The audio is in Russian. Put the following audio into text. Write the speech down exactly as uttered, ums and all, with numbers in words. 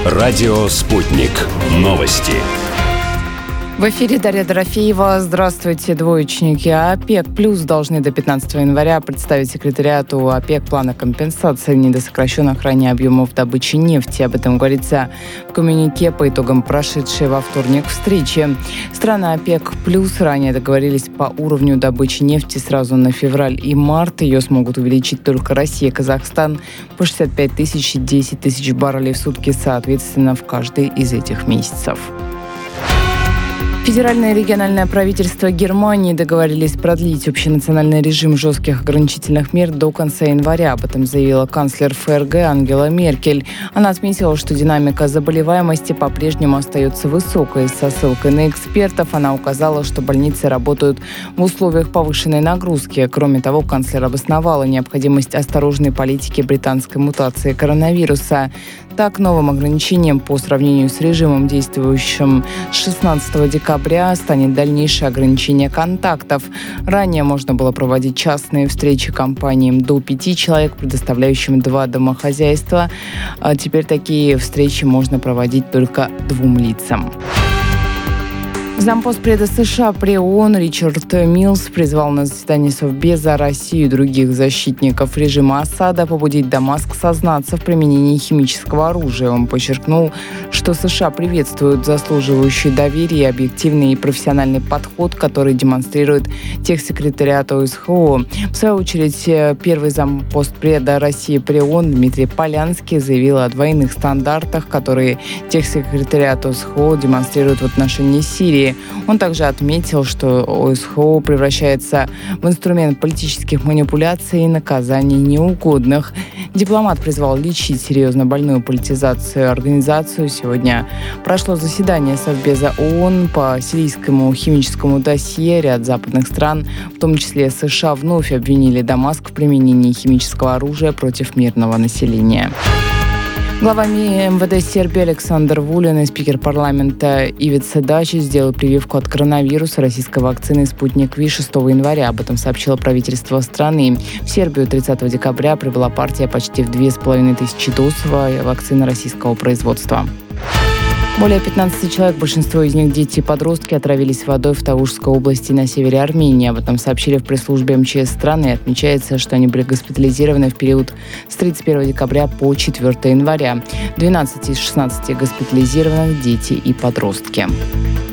Радио «Спутник». Новости. В эфире Дарья Дорофеева. Здравствуйте, двоечники. ОПЕК плюс должны до пятнадцатого января представить секретариату ОПЕК плана компенсации недосокращенных ранее объемов добычи нефти. Об этом говорится в коммюнике по итогам прошедшей во вторник встречи. Страны ОПЕК плюс ранее договорились по уровню добычи нефти сразу на февраль и март. Ее смогут увеличить только Россия и Казахстан по шестьдесят пять тысяч и десять тысяч баррелей в сутки соответственно в каждый из этих месяцев. Федеральное и региональное правительство Германии договорились продлить общенациональный режим жестких ограничительных мер до конца января. Об этом заявила канцлер ФРГ Ангела Меркель. Она отметила, что динамика заболеваемости по-прежнему остается высокой. Со ссылкой на экспертов она указала, что больницы работают в условиях повышенной нагрузки. Кроме того, канцлер обосновала необходимость осторожной политики британской мутации коронавируса. Так, новым ограничением по сравнению с режимом, действующим с шестнадцатого декабря, станет дальнейшее ограничение контактов. Ранее можно было проводить частные встречи компаниям до пяти человек, предоставляющим два домохозяйства. А теперь такие встречи можно проводить только двум лицам. Зампоспреда США при ООН Ричард Миллс призвал на заседании Совбеза Россию и других защитников режима Асада побудить Дамаск сознаться в применении химического оружия. Он подчеркнул, что США приветствуют заслуживающий доверия и объективный и профессиональный подход, который демонстрирует техсекретариат ОСХО. В свою очередь, первый зампоспреда России при ООН Дмитрий Полянский заявил о двойных стандартах, которые техсекретариат ОСХО демонстрирует в отношении Сирии. Он также отметил, что ОСХО превращается в инструмент политических манипуляций и наказаний неугодных. Дипломат призвал лечить серьезно больную политизацию организацию. Сегодня прошло заседание Совбеза ООН по сирийскому химическому досье. Ряд западных стран, в том числе США, вновь обвинили Дамаск в применении химического оружия против мирного населения. Глава МВД Сербии Александр Вулин и спикер парламента Ивица Дачич сделали прививку от коронавируса российской вакцины «Спутник Ви» шестого января. Об этом сообщило правительство страны. В Сербию тридцатого декабря прибыла партия почти в две с половиной тысячи доз вакцины российского производства. Более пятнадцати человек, большинство из них дети и подростки, отравились водой в Тавушской области на севере Армении. Об этом сообщили в пресс-службе МЧС страны. И отмечается, что они были госпитализированы в период с тридцать первого декабря по четвёртого января. двенадцать из шестнадцати госпитализированных дети и подростки.